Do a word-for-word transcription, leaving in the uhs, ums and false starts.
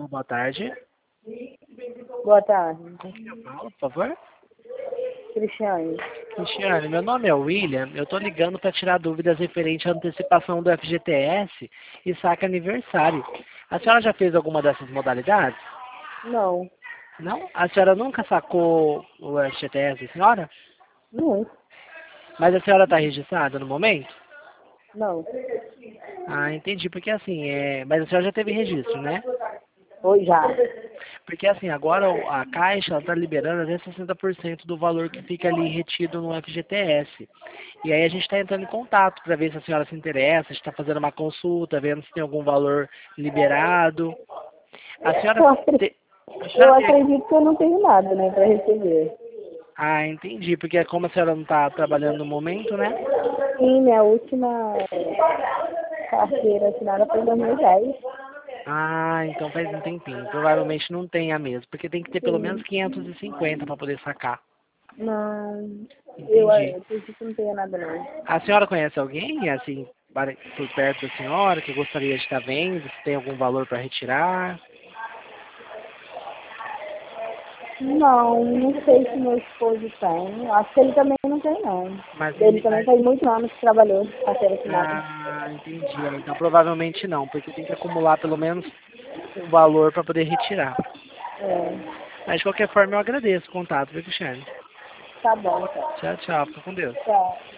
boa tarde. Boa tarde. Com quem eu falo, por favor? Cristiane. Cristiane, meu nome é William. Eu estou ligando para tirar dúvidas referente à antecipação do F G T S e saque aniversário. A senhora já fez alguma dessas modalidades? Não. Não? A senhora nunca sacou o F G T S, senhora? Não. Mas a senhora está registrada no momento? Não. Ah, entendi. Porque assim, é... mas a senhora já teve registro, né? Oi, já. Porque assim, agora o- a Caixa está liberando até sessenta por cento do valor que fica ali retido no F G T S. E aí a gente está entrando em contato para ver se a senhora se interessa, a gente está fazendo uma consulta, vendo se tem algum valor liberado. A senhora... Eu, acre- te- a eu senhora tem... acredito que eu não tenho nada, né, para receber. Ah, entendi. Porque como a senhora não está trabalhando no momento, né? Sim, minha última carteira assinada foi em dois mil e dez. Ah, então faz um tempinho. Provavelmente não tenha mesmo, porque tem que ter pelo menos Sim. quinhentos e cinquenta para poder sacar. Não, eu Entendi. acredito que não tenho nada, não. A senhora conhece alguém, assim, para- por perto da senhora, que gostaria de estar vendo, se tem algum valor para retirar? Não, não sei se meu esposo tem. Acho que ele também não tem, não. Mas Ele ele... também mas- faz muitos anos que trabalhou de carteira assinada. Ah, entendi. É, então provavelmente não, porque tem que acumular pelo menos um valor para poder retirar. É, Mas de qualquer forma eu agradeço o contato, viu, Cristiane? tá bom, então. Tchau, tchau. Fica com Deus. Tchau.